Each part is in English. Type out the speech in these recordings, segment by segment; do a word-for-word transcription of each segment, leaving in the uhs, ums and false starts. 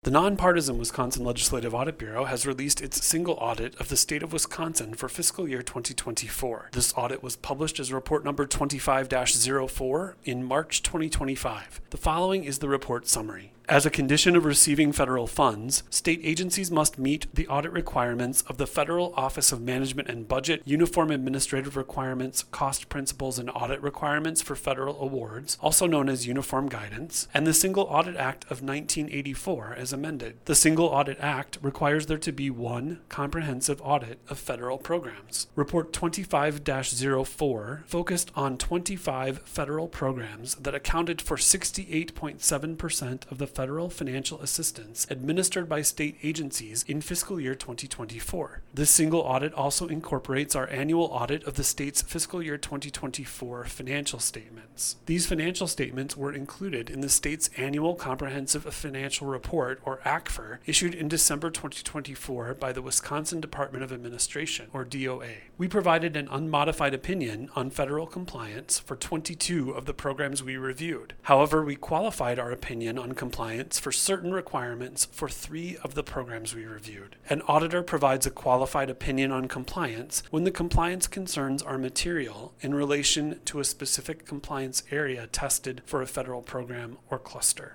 The nonpartisan Wisconsin Legislative Audit Bureau has released its single audit of the state of Wisconsin for fiscal year twenty twenty-four. This audit was published as report number twenty-five dash zero four in March twenty twenty-five. The following is the report summary. As a condition of receiving federal funds, state agencies must meet the audit requirements of the Federal Office of Management and Budget, Uniform Administrative Requirements, Cost Principles, and Audit Requirements for Federal Awards, also known as Uniform Guidance, and the Single Audit Act of nineteen eighty-four as amended. The Single Audit Act requires there to be one comprehensive audit of federal programs. Report twenty-five dash zero four focused on twenty-five federal programs that accounted for sixty-eight point seven percent of the federal financial assistance administered by state agencies in fiscal year twenty twenty-four. This single audit also incorporates our annual audit of the state's fiscal year twenty twenty-four financial statements. These financial statements were included in the state's annual Comprehensive Financial Report, or A C F R, issued in December twenty twenty-four by the Wisconsin Department of Administration, or D O A. We provided an unmodified opinion on federal compliance for twenty-two of the programs we reviewed. However, we qualified our opinion on compliance for certain requirements for three of the programs we reviewed. An auditor provides a qualified opinion on compliance when the compliance concerns are material in relation to a specific compliance area tested for a federal program or cluster.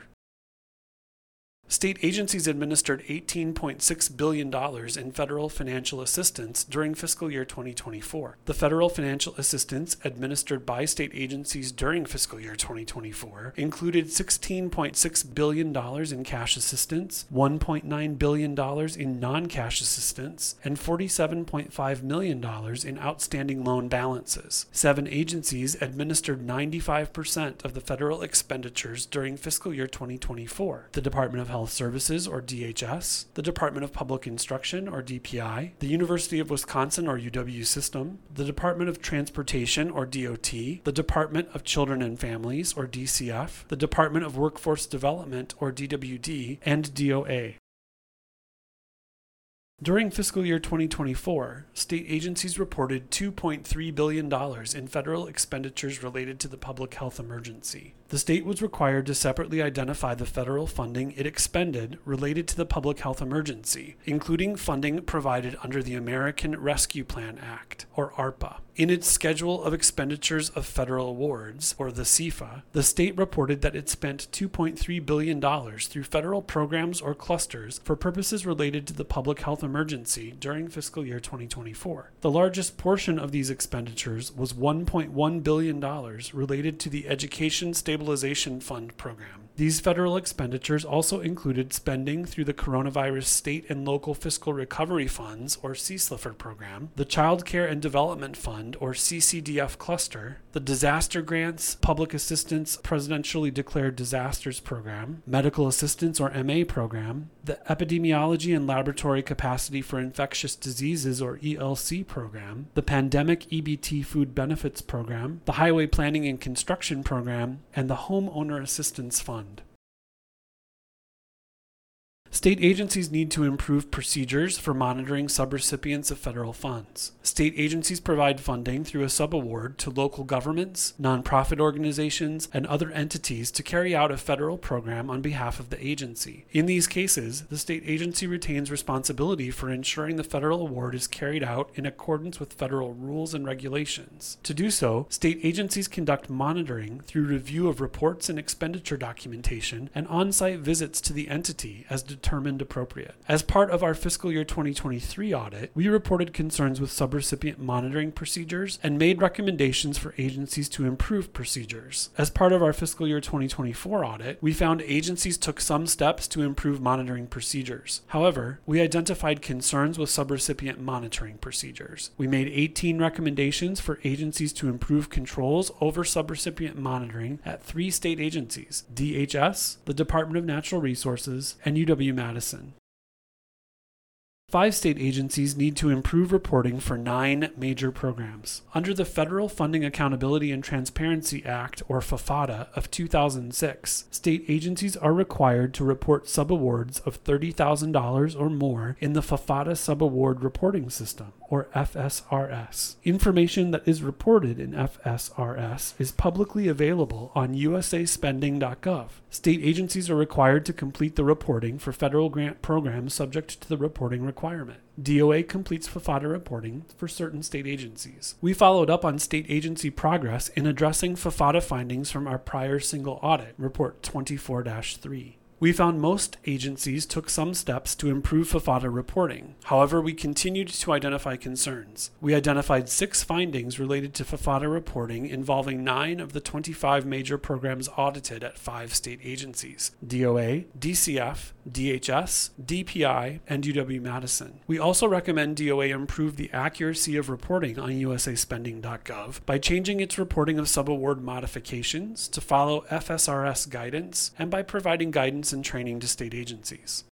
State agencies administered eighteen point six billion dollars in federal financial assistance during fiscal year twenty twenty-four. The federal financial assistance administered by state agencies during fiscal year twenty twenty-four included sixteen point six billion dollars in cash assistance, one point nine billion dollars in non-cash assistance, and forty-seven point five million dollars in outstanding loan balances. Seven agencies administered ninety-five percent of the federal expenditures during fiscal year twenty twenty-four. The Department of Health Services, or D H S, the Department of Public Instruction, or D P I, the University of Wisconsin, or U W System, the Department of Transportation, or D O T, the Department of Children and Families, or D C F, the Department of Workforce Development, or D W D, and D O A. During fiscal year twenty twenty-four, state agencies reported two point three billion dollars in federal expenditures related to the public health emergency. The state was required to separately identify the federal funding it expended related to the public health emergency, including funding provided under the American Rescue Plan Act, or ARPA. In its Schedule of Expenditures of Federal Awards, or the C F A, the state reported that it spent two point three billion dollars through federal programs or clusters for purposes related to the public health emergency during fiscal year twenty twenty-four. The largest portion of these expenditures was one point one billion dollars related to the Education Stabilization Fund program. These federal expenditures also included spending through the Coronavirus State and Local Fiscal Recovery Funds, or C S L F R program, the Child Care and Development Fund, or C C D F cluster, the Disaster Grants, Public Assistance Presidentially Declared Disasters Program, Medical Assistance, or M A program, the Epidemiology and Laboratory Capacity for Infectious Diseases, or E L C program, the Pandemic E B T Food Benefits Program, the Highway Planning and Construction Program, and the Homeowner Assistance Fund. State agencies need to improve procedures for monitoring subrecipients of federal funds. State agencies provide funding through a subaward to local governments, nonprofit organizations, and other entities to carry out a federal program on behalf of the agency. In these cases, the state agency retains responsibility for ensuring the federal award is carried out in accordance with federal rules and regulations. To do so, state agencies conduct monitoring through review of reports and expenditure documentation and on-site visits to the entity as determined determined appropriate. As part of our fiscal year twenty twenty-three audit, we reported concerns with subrecipient monitoring procedures and made recommendations for agencies to improve procedures. As part of our fiscal year twenty twenty-four audit, we found agencies took some steps to improve monitoring procedures. However, we identified concerns with subrecipient monitoring procedures. We made eighteen recommendations for agencies to improve controls over subrecipient monitoring at three state agencies: D H S, the Department of Natural Resources, and U W Madison. Five state agencies need to improve reporting for nine major programs. Under the Federal Funding Accountability and Transparency Act, or FFATA, of two thousand six, state agencies are required to report subawards of thirty thousand dollars or more in the FFATA subaward reporting system. or F S R S. Information that is reported in F S R S is publicly available on U S A spending dot gov. State agencies are required to complete the reporting for federal grant programs subject to the reporting requirement. D O A completes F F A D A reporting for certain state agencies. We followed up on state agency progress in addressing F F A D A findings from our prior single audit, Report twenty-four dash three. We found most agencies took some steps to improve F F A D A reporting. However, we continued to identify concerns. We identified six findings related to F F A D A reporting involving nine of the twenty-five major programs audited at five state agencies: D O A, D C F, D H S, D P I, and U W-Madison. We also recommend D O A improve the accuracy of reporting on U S A spending dot gov by changing its reporting of subaward modifications to follow F S R S guidance and by providing guidance and training to state agencies.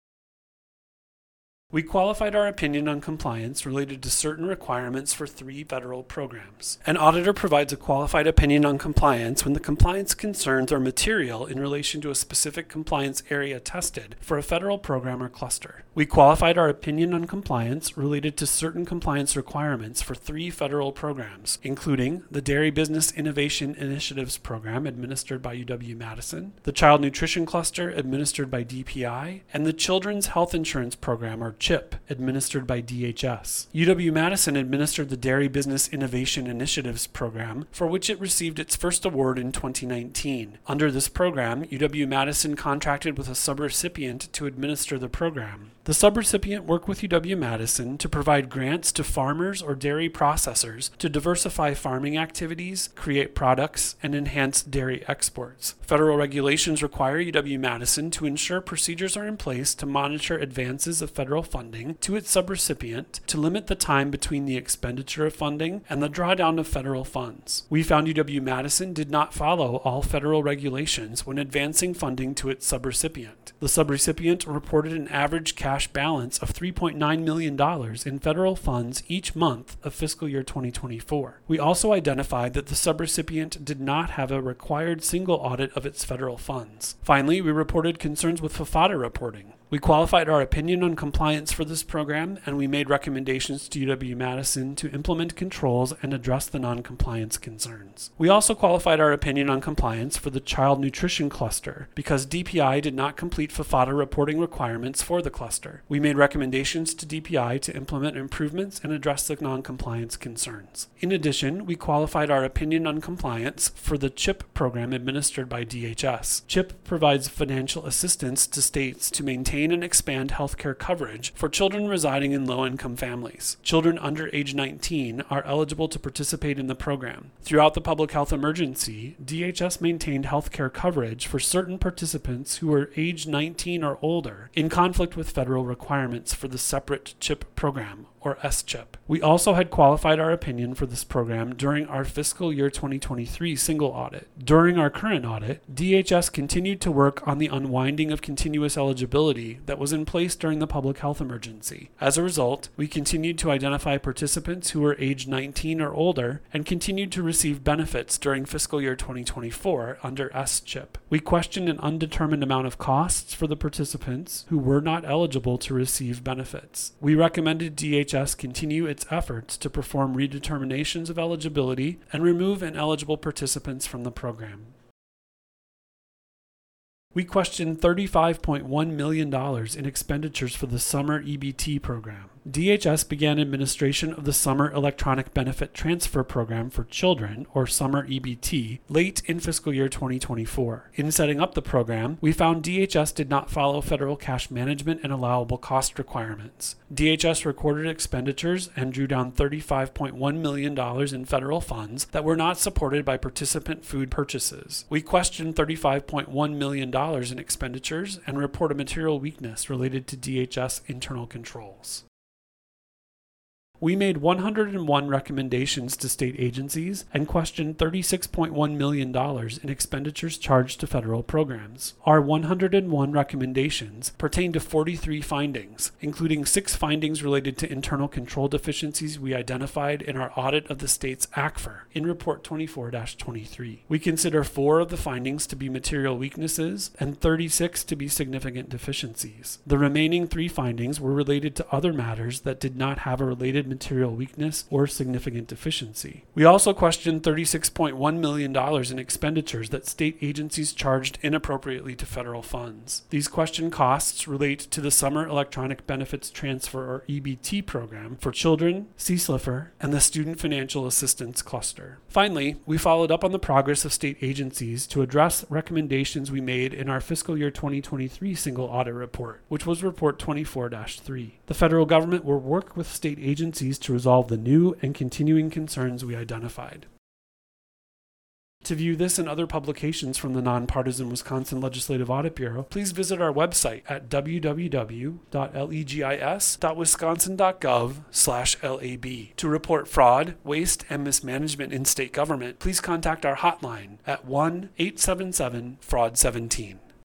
We qualified our opinion on compliance related to certain requirements for three federal programs. An auditor provides a qualified opinion on compliance when the compliance concerns are material in relation to a specific compliance area tested for a federal program or cluster. We qualified our opinion on compliance related to certain compliance requirements for three federal programs, including the Dairy Business Innovation Initiatives Program administered by U W-Madison, the Child Nutrition Cluster administered by D P I, and the Children's Health Insurance Program, or CHIP, administered by D H S. U W-Madison administered the Dairy Business Innovation Initiatives Program, for which it received its first award in twenty nineteen. Under this program, U W-Madison contracted with a subrecipient to administer the program. The subrecipient worked with U W-Madison to provide grants to farmers or dairy processors to diversify farming activities, create products, and enhance dairy exports. Federal regulations require U W-Madison to ensure procedures are in place to monitor advances of federal funding to its subrecipient to limit the time between the expenditure of funding and the drawdown of federal funds. We found U W-Madison did not follow all federal regulations when advancing funding to its subrecipient. The subrecipient reported an average cash balance of three point nine million dollars in federal funds each month of fiscal year twenty twenty-four. We also identified that the subrecipient did not have a required single audit of its federal funds. Finally, we reported concerns with F F A D A reporting. We qualified our opinion on compliance for this program, and we made recommendations to U W-Madison to implement controls and address the non-compliance concerns. We also qualified our opinion on compliance for the Child Nutrition Cluster because D P I did not complete F F A D A reporting requirements for the cluster. We made recommendations to D P I to implement improvements and address the non-compliance concerns. In addition, we qualified our opinion on compliance for the CHIP program administered by D H S. CHIP provides financial assistance to states to maintain and expand healthcare coverage for children residing in low-income families. Children under age nineteen are eligible to participate in the program. Throughout the public health emergency, D H S maintained healthcare coverage for certain participants who were age nineteen or older in conflict with federal requirements for the separate CHIP program, or S CHIP. We also had qualified our opinion for this program during our fiscal year twenty twenty-three single audit. During our current audit, D H S continued to work on the unwinding of continuous eligibility that was in place during the public health emergency. As a result, we continued to identify participants who were age nineteen or older and continued to receive benefits during fiscal year twenty twenty-four under S CHIP. We questioned an undetermined amount of costs for the participants who were not eligible to receive benefits. We recommended D H S continue its efforts to perform redeterminations of eligibility and remove ineligible participants from the program. We questioned thirty-five point one million dollars in expenditures for the Summer E B T program. D H S began administration of the Summer Electronic Benefit Transfer Program for Children, or Summer E B T, late in fiscal year twenty twenty-four. In setting up the program, we found D H S did not follow federal cash management and allowable cost requirements. D H S recorded expenditures and drew down thirty-five point one million dollars in federal funds that were not supported by participant food purchases. We questioned thirty-five point one million dollars in expenditures and report a material weakness related to D H S internal controls. We made one hundred one recommendations to state agencies and questioned thirty-six point one million dollars in expenditures charged to federal programs. Our one hundred one recommendations pertain to forty-three findings, including six findings related to internal control deficiencies we identified in our audit of the state's A C F R in Report twenty-four dash twenty-three. We consider four of the findings to be material weaknesses and thirty-six to be significant deficiencies. The remaining three findings were related to other matters that did not have a related material weakness or significant deficiency. We also questioned thirty-six point one million dollars in expenditures that state agencies charged inappropriately to federal funds. These question costs relate to the Summer Electronic Benefits Transfer, or E B T, program for children, C S L I F R, and the Student Financial Assistance Cluster. Finally, we followed up on the progress of state agencies to address recommendations we made in our fiscal year twenty twenty-three single audit report, which was report twenty-four dash three. The federal government will work with state agencies to resolve the new and continuing concerns we identified. To view this and other publications from the Nonpartisan Wisconsin Legislative Audit Bureau, please visit our website at w w w dot legis dot wisconsin dot gov slash lab. To report fraud, waste, and mismanagement in state government, please contact our hotline at one eight seven seven fraud seventeen.